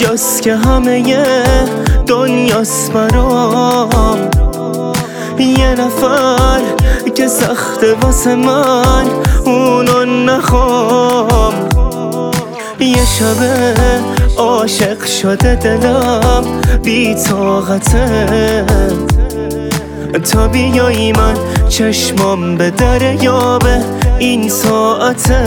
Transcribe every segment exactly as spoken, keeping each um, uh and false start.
اینجاست که همه دنیاست برام، یه نفر که سخته واسه من اونو نخوام. یه شبه عاشق شده دلم بی طاقته، تا بیایی من چشمام به دریابه این ساعته.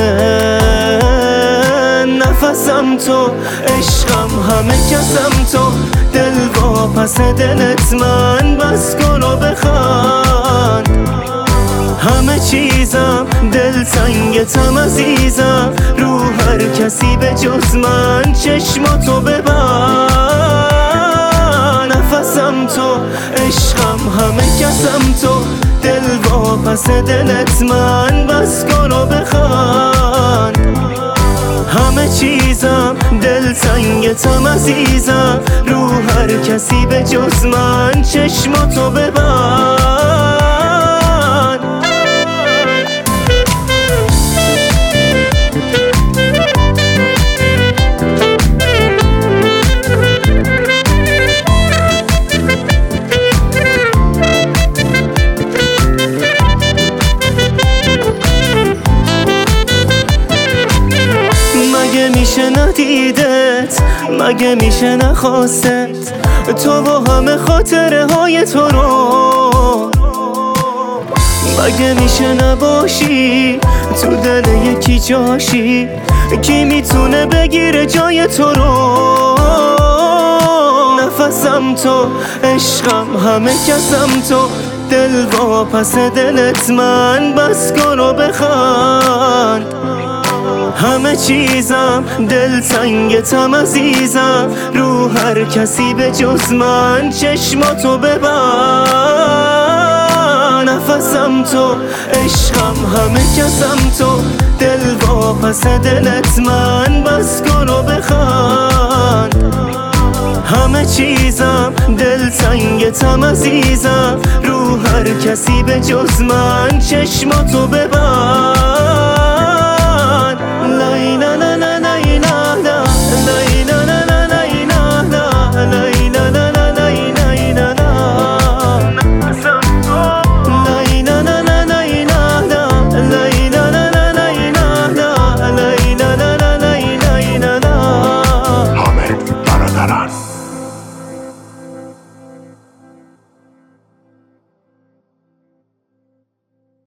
نفسم تو، عشقم، همه کسم تو، دل واپس دلت من بس کن و بخند. همه چیزم دل تنگتم عزیزم، رو هر کسی به جز من چشماتو ببند. نفسم تو، عشقم، همه کسم تو، دل واپس دلت من بس کن و بخند. همه چیزم دل تنگتم عزیزم، رو هر کسی به جز من چشماتو ببند. مگه میشه ندیدت، مگه میشه نخواستت، تو و همه خاطره های تو رو. مگه میشه نباشی تو دل یکی جاشی، کی میتونه بگیره جای تو رو. نفسم تو، عشقم، همه کسم تو، دل واپس دلت من بس کن و بخند. همه چیزم دل تنگتم عزیزم، رو هر کسی به جز من چشماتو ببند. نفسم تو، عشقم، همه کسم تو، دل واپس دلت من بس کن و بخند. همه چیزم دل تنگتم عزیزم، رو هر کسی به جز من چشماتو ببند. لا لا لا